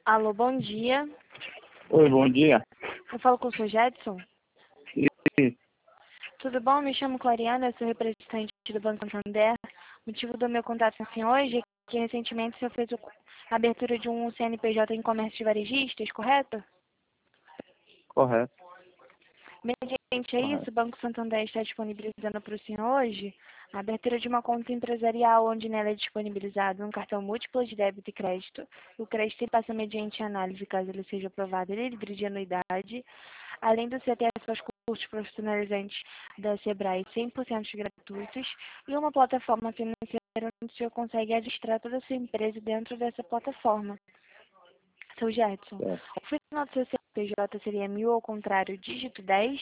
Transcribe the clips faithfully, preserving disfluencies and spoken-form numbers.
Alô, bom dia. Oi, bom dia. Eu falo com o senhor Jedson. Isso. Tudo bom? Me chamo Clariana, eu sou representante do Banco Santander. O motivo do meu contato assim hoje é que recentemente o senhor fez a abertura de um C N P J em comércio de varejistas, correto? Correto. Mediante a isso, Correto. o Banco Santander está disponibilizando para o senhor hoje a abertura de uma conta empresarial, onde nela é disponibilizado um cartão múltiplo de débito e crédito. O crédito ele passa mediante análise, caso ele seja aprovado, ele é livre de anuidade. Além do C T S aos cursos profissionalizantes da Sebrae cem por cento gratuitos e uma plataforma financeira onde o senhor consegue administrar toda a sua empresa dentro dessa plataforma. Seu Gerson, É. o final do seu C N P J seria mil ao contrário, dígito dez?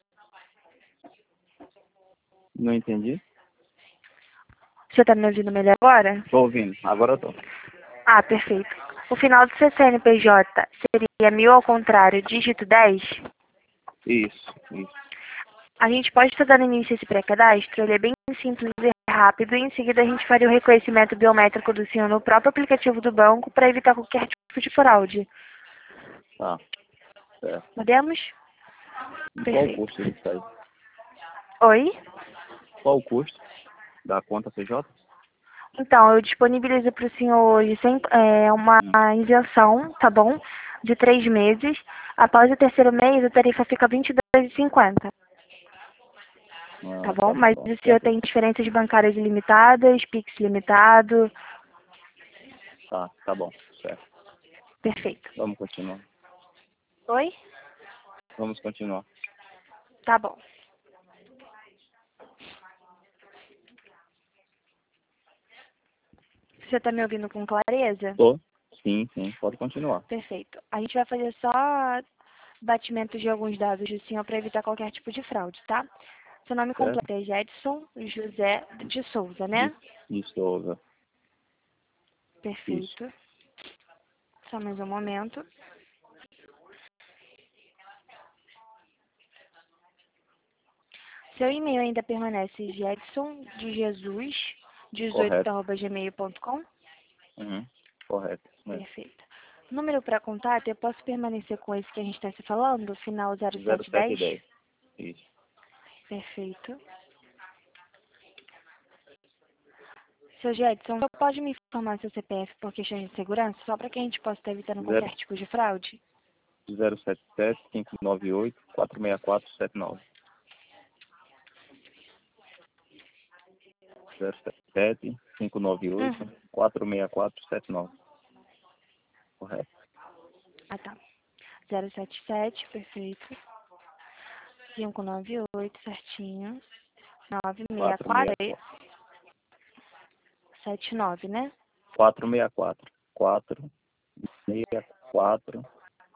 Não entendi? Você está me ouvindo melhor agora? Tô ouvindo. Agora eu tô. Ah, perfeito. O final do seu C N P J seria mil ao contrário, dígito dez? Isso, isso. A gente pode estar dando início a esse pré-cadastro, ele é bem simples e rápido, e em seguida a gente faria o reconhecimento biométrico do senhor no próprio aplicativo do banco para evitar qualquer tipo de fraude. Tá. Certo. Podemos? E qual o Perfeito. custo disso aí? Oi? Qual o custo da conta C J? Então, eu disponibilizo para o senhor hoje sem, é, uma Hum. isenção, tá bom? De três meses. Após o terceiro mês, a tarifa fica vinte e dois reais e cinquenta centavos. Tá Ah, bom? tá Mas bom. o senhor Certo. tem diferenças bancárias ilimitadas, Pix limitado. Tá, tá bom. Certo. Perfeito. Vamos continuar. Oi? Vamos continuar. Tá bom. Você tá me ouvindo com clareza? Tô? Sim, sim. Pode continuar. Perfeito. A gente vai fazer só batimento de alguns dados do senhor para evitar qualquer tipo de fraude, tá? Seu nome Certo? completo é Jedson José de Souza, De, né? de Souza. Isso. Perfeito. Só mais um momento. Seu e-mail ainda permanece Jedson de Jesus dezoito Correto. arroba gmail ponto com? Uhum. Correto. É. Perfeito. Número para contato, eu posso permanecer com esse que a gente está se falando, final zero zero sete sete dez? dez. Isso. Perfeito. Seu Jedson, você pode me informar seu C P F por questões de segurança, só para que a gente possa estar evitando Zero qualquer tipo de fraude? zero sete sete cinco nove oito quatro seis quatro sete nove. zero sete sete cinco nove oito Uhum. quatro seis quatro sete nove. Correto. Ah, tá. zero sete sete, perfeito. cinco nove oito, certinho. nove seis quatro quatro, seis quatro. sete nove, né? quatro seis quatro. quatro seis quatro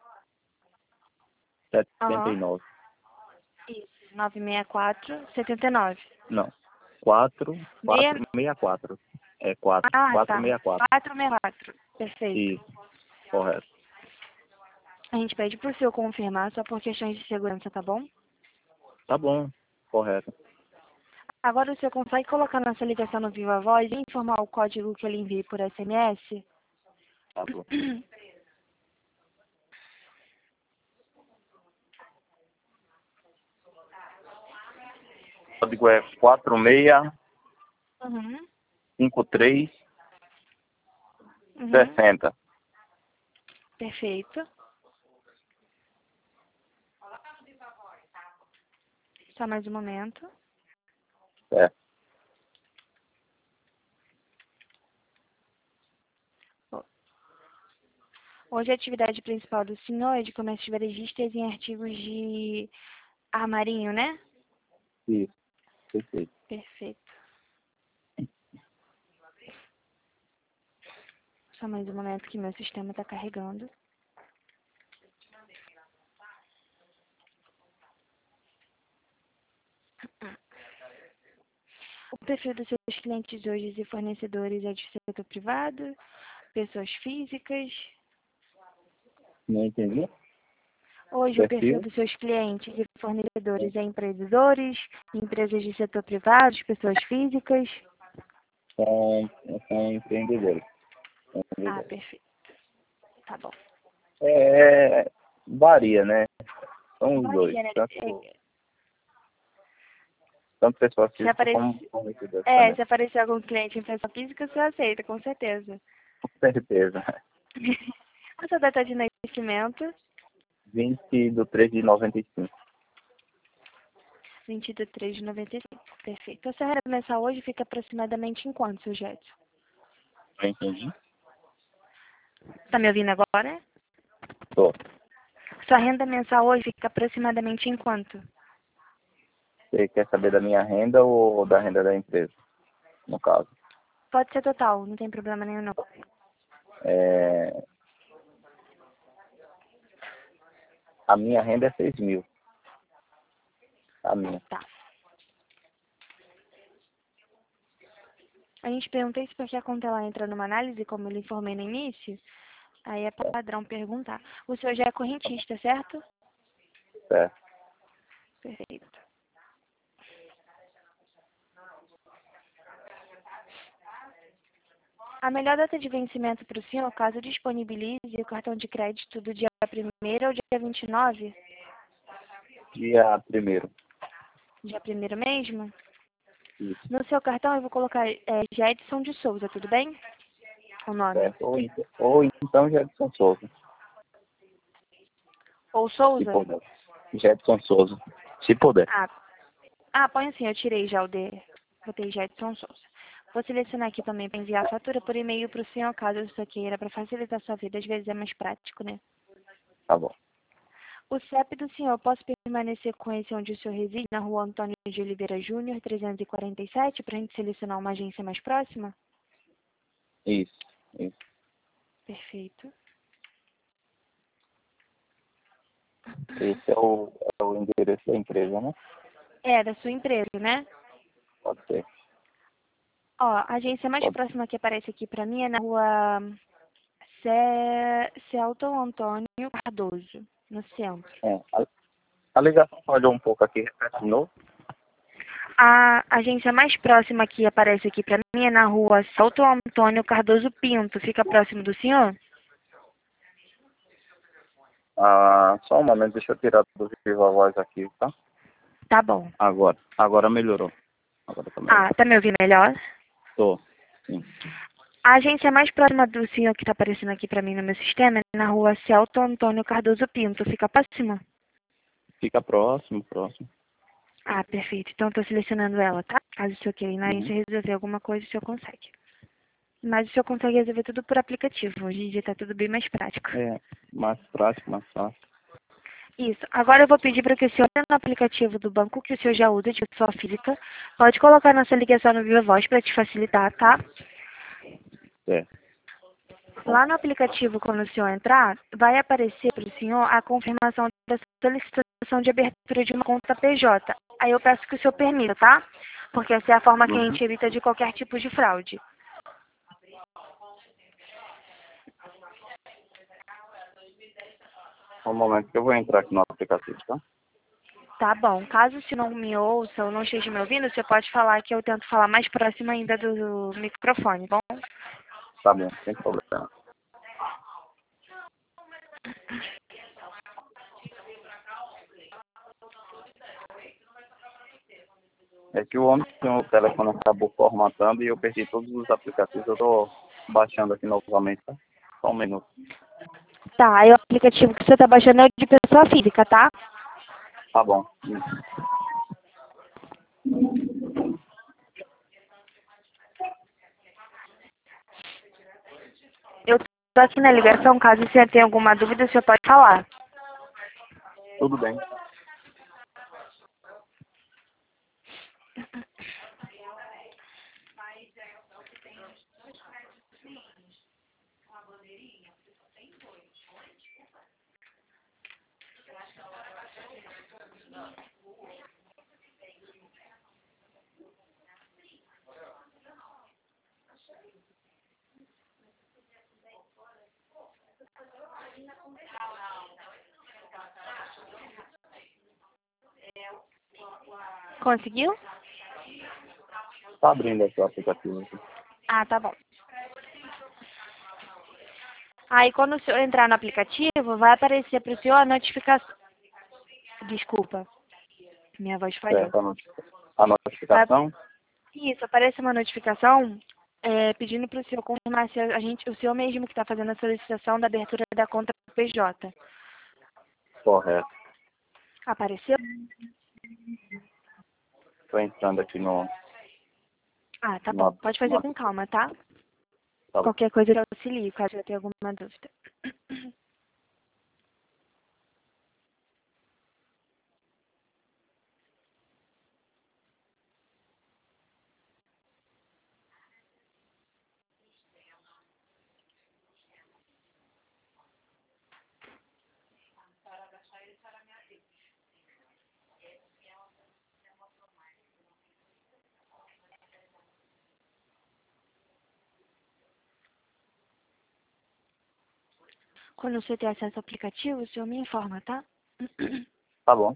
setenta e Aham. nove. Isso. nove seis quatro, sete nove. Não. quatro quatro Meia... seis quatro. É quatro Ah, quatro tá. seis quatro. quatro seis quatro. Perfeito. Isso. Correto. A gente pede pro senhor confirmar só por questões de segurança, tá bom? Tá bom. Correto. Agora o senhor consegue colocar nossa ligação no Viva Voz e informar o código que eu lhe enviei por S M S? Tá bom. O código é quatro seis Uhum. cinco três Uhum. sessenta. Perfeito. Só mais um momento. É. Hoje a atividade principal do senhor é de comércio de varejistas em artigos de armarinho, né? Isso. Perfeito. Perfeito. Só mais um momento que meu sistema está carregando. O perfil dos seus clientes hoje e fornecedores é de setor privado, pessoas físicas. Não entendi? Hoje o perfil Perfil? dos seus clientes e fornecedores é empreendedores, empresas de setor privado, pessoas físicas. São, são empreendedores. Ah, Empreendedores. perfeito. Tá bom. É, varia, né? São os dois. Varia, né? Tanto, tanto pessoa Se física aparecer, como fornecedor é, também. se aparecer algum cliente em pessoa física, você aceita, com certeza. Com certeza. A sua data de nascimento, vinte de três de noventa e cinco. vinte de três de noventa e cinco. Perfeito. A sua renda mensal hoje fica aproximadamente em quanto, seu Jetson? Eu entendi? Tá me ouvindo agora? Tô. Sua renda mensal hoje fica aproximadamente em quanto? Você quer saber da minha renda ou da renda da empresa, no caso? Pode ser total, não tem problema nenhum não. É, a minha renda é seis mil. A minha. Tá. A gente pergunta isso porque a conta ela entra numa análise, como eu lhe informei no início. Aí é padrão perguntar. O senhor já é correntista, certo? Certo. Perfeito. A melhor data de vencimento para o senhor, caso disponibilize o cartão de crédito do dia primeiro ao dia vinte e nove? Dia primeiro. Dia primeiro mesmo? Isso. No seu cartão eu vou colocar é, Jedson de Souza, tudo bem? O nome. Certo. Ou, então- ou então Jedson Souza. Ou Se Souza? puder. Jedson Souza. Se puder. Ah, ah, põe assim, eu tirei já o D. Botei Jedson Souza. Vou selecionar aqui também para enviar a fatura por e-mail para o senhor, caso você queira, para facilitar a sua vida. Às vezes é mais prático, né? Tá bom. O C E P do senhor, posso permanecer com esse onde o senhor reside, na rua Antônio de Oliveira Júnior, trezentos e quarenta e sete, para a gente selecionar uma agência mais próxima? Isso. Isso. Perfeito. Esse é o, é o endereço da empresa, né? É, da sua empresa, né? Pode ser. Ó, a agência mais Pode ser. próxima que aparece aqui para mim é na rua Ce- Celton Antônio Cardoso, no centro. É, a, a ligação falhou um pouco aqui. Repete de novo. A agência mais próxima que aparece aqui para mim é na rua Celton Antônio Cardoso Pinto. Fica próximo do senhor? Ah, só um momento, deixa eu tirar do viva voz aqui, tá? Tá bom. Agora. Agora melhorou. Agora tá melhor. Ah, tá me ouvindo melhor? Tô. Sim. A agência mais próxima do senhor que está aparecendo aqui para mim no meu sistema é na rua Celton Antônio Cardoso Pinto. Fica próxima? Fica próximo, próximo. Ah, perfeito. Então estou selecionando ela, tá? Caso o senhor queira ir na Uhum. agência resolver alguma coisa, o senhor consegue. Mas o senhor consegue resolver tudo por aplicativo. Hoje em dia está tudo bem mais prático. É, mais prático, mais fácil. Isso. Agora eu vou pedir para que o senhor entre no aplicativo do banco que o senhor já usa de pessoa física. Pode colocar nossa ligação no Viva Voz para te facilitar, tá? É. Lá no aplicativo, quando o senhor entrar, vai aparecer para o senhor a confirmação da solicitação de abertura de uma conta P J. Aí eu peço que o senhor permita, tá? Porque essa é a forma que a Uhum. gente evita de qualquer tipo de fraude. Um momento que eu vou entrar aqui no aplicativo, tá? Tá bom. Caso o senhor não me ouça ou não esteja me ouvindo, você pode falar que eu tento falar mais próximo ainda do microfone, bom? Tá bom, sem problema. É que o homem tem o telefone acabou formatando e eu perdi todos os aplicativos. Eu tô baixando aqui novamente, tá? Só um minuto. Tá, aí o aplicativo que você tá baixando é o de pessoa física, tá? Tá bom. Eu tô aqui na ligação, caso você tenha alguma dúvida, você pode falar. Tudo bem. Conseguiu? Tá abrindo aqui o aplicativo aqui. Ah, tá bom. Aí quando o senhor entrar no aplicativo, vai aparecer para o senhor a notificação. Desculpa, minha voz falhou. Certo, a noti- a Vai- notificação? Isso, aparece uma notificação é, pedindo para o senhor confirmar se a gente, o senhor mesmo que está fazendo a solicitação da abertura da conta P J. Correto. Apareceu? Estou entrando aqui no... Ah, tá bom. no, Pode fazer no com calma, tá? tá bom. Qualquer coisa eu auxilio, caso eu tenha alguma dúvida. Quando você ter acesso ao aplicativo, o senhor me informa, tá? Tá bom.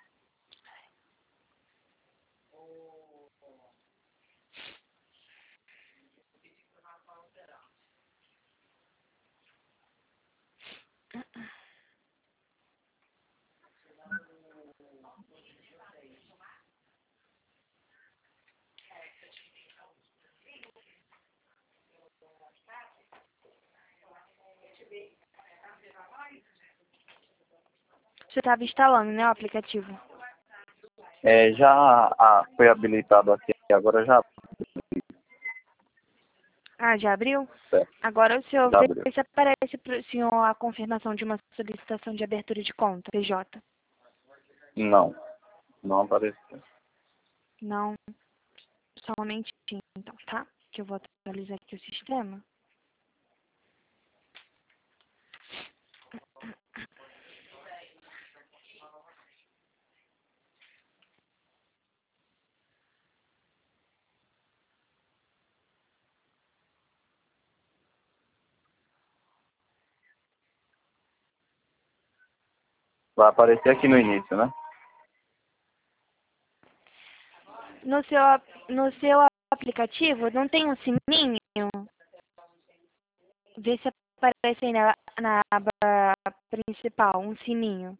Você estava instalando, né, o aplicativo? É, já ah, foi habilitado aqui, agora já... Ah, já abriu? Certo, Agora o senhor já vê abriu. se aparece para o senhor a confirmação de uma solicitação de abertura de conta, P J. Não, não apareceu. Não, só um momentinho, então, tá? Que eu vou atualizar aqui o sistema. Vai aparecer aqui no início, né? No seu, no seu aplicativo, não tem um sininho? Vê se aparece aí na, na aba principal, um sininho.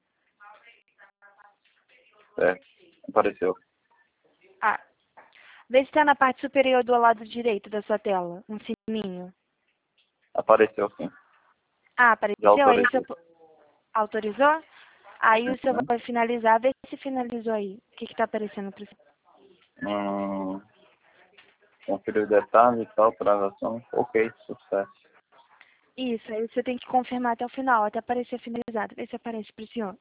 Certo, apareceu. Ah, vê se está na parte superior do lado direito da sua tela, um sininho. Apareceu sim. Ah, Já apareceu? Aí o autorizei. senhor autorizou? Aí o senhor Uhum. vai finalizar, vê se finalizou aí. O que está aparecendo para você? Hum, conferir detalhes e tal, transação. Ok, sucesso. Isso, aí você tem que confirmar até o final, até aparecer finalizado. Vê se aparece para o senhor.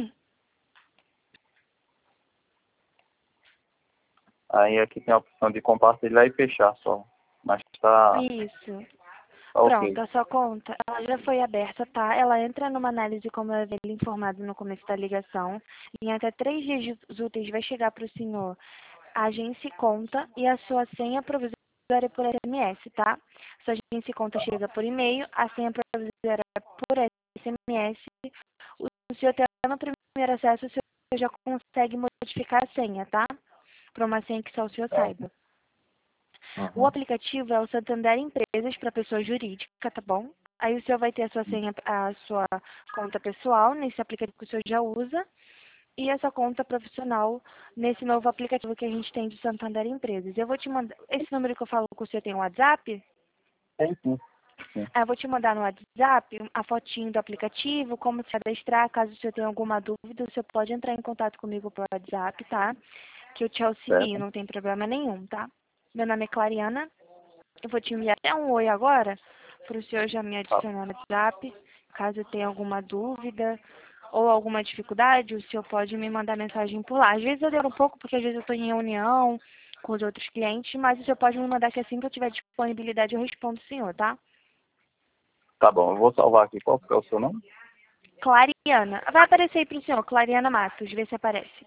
Aí aqui tem a opção de compartilhar e fechar só. Mas tá, Isso. tá Pronto, ok. a sua conta, ela já foi aberta, tá? Ela entra numa análise, como eu havia lhe informado no começo da ligação. Em até três dias úteis vai chegar para o senhor a agência e conta e a sua senha provisória por S M S, tá? Sua agência e conta chega por e-mail, a senha provisória por S M S. O senhor tendo no primeiro acesso, o senhor já consegue modificar a senha, tá? Para uma senha que só o senhor saiba. O Uhum. aplicativo é o Santander Empresas para pessoa jurídica, tá bom? Aí o senhor vai ter a sua senha, a sua conta pessoal nesse aplicativo que o senhor já usa e a sua conta profissional nesse novo aplicativo que a gente tem de Santander Empresas. Eu vou te mandar, esse número que eu falo que o senhor tem um WhatsApp, Tem sim. Sim. ah, eu vou te mandar no WhatsApp a fotinho do aplicativo, como se cadastrar, caso o senhor tenha alguma dúvida, o senhor pode entrar em contato comigo por WhatsApp, tá? Que eu te auxilio, Certo? não tem problema nenhum, tá? Meu nome é Clariana. Eu vou te enviar até um oi agora, para o senhor já me Tá, adicionar no WhatsApp. Caso tenha alguma dúvida ou alguma dificuldade, o senhor pode me mandar mensagem por lá. Às vezes eu demoro um pouco, porque às vezes eu estou em reunião com os outros clientes, mas o senhor pode me mandar que assim que eu tiver disponibilidade eu respondo o senhor, tá? tá bom, eu vou salvar aqui. Qual que é o seu nome? Clariana. Vai aparecer aí para o senhor, Clariana Matos, vê se aparece.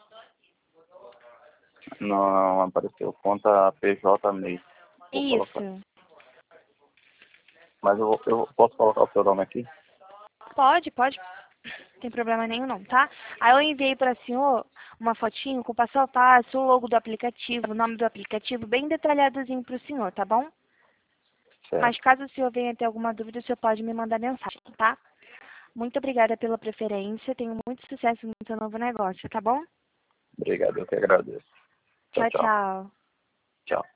Não apareceu. Conta P J M E I. Vou colocar. Isso. Mas eu, vou- eu posso colocar o seu nome aqui? Pode, pode. Não tem problema nenhum não, tá? Aí eu enviei para o senhor uma fotinho com passo a passo, o logo do aplicativo, o nome do aplicativo, bem detalhadozinho para o senhor, tá bom? Certo. Mas caso o senhor venha ter alguma dúvida, o senhor pode me mandar mensagem, tá? Muito obrigada pela preferência. Tenho muito sucesso no seu novo negócio, tá bom? Obrigado, eu que agradeço. Tchau, Tchau, tchau. tchau. Tchau.